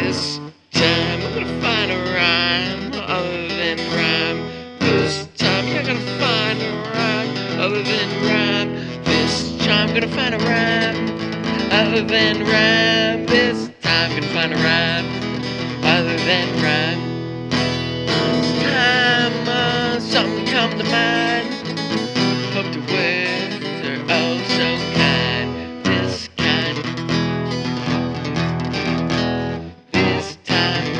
This time I'm gonna find a rhyme other than rhyme. This time I'm gonna find a rhyme other than rhyme. This time I'm gonna find a rhyme other than rhyme. This time I'm gonna find a rhyme other than rhyme. This time something come to mind. Hope the words are oh so kind. This kind. This time.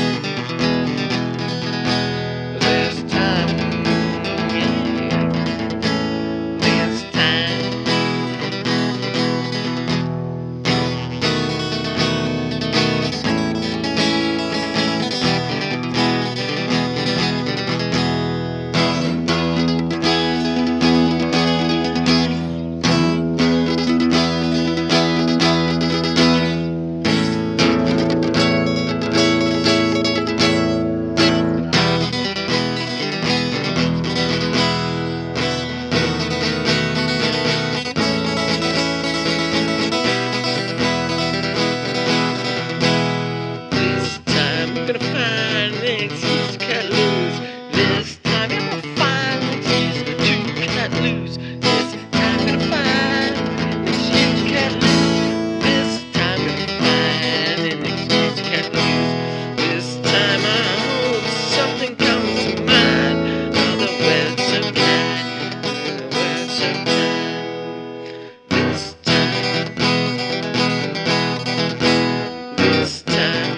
This time. Yeah. This time. I'm gonna find an excuse to cut loose. This time I'm gonna find an excuse to cut loose. This time I'm gonna find an excuse to cut loose. This time I'm gonna find an excuse to cut loose. This time I hope something comes to mind. Oh, the weather's so kind. The weather's so kind. This time. This time.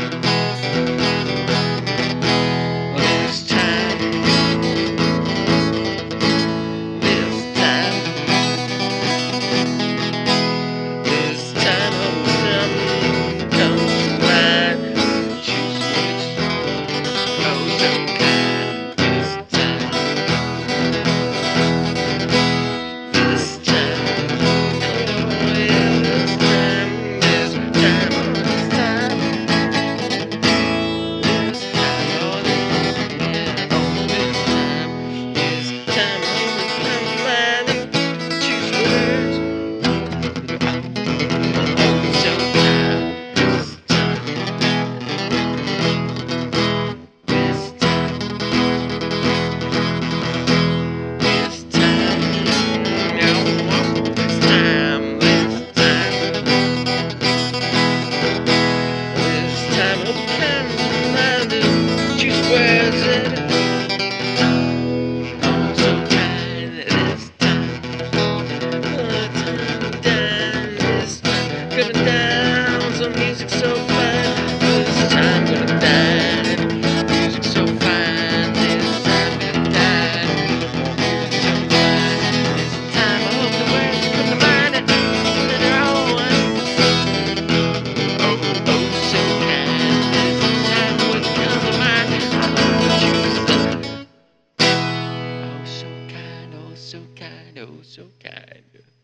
Gonna down, some music so fine. This time gonna die. Music so fine. This time gonna die. Music so fine. This time I hope the words come to mind and they're all one. Oh, oh, so kind. This time would come to mind. I hope you was done. Oh, so kind, oh, so kind, oh, so kind.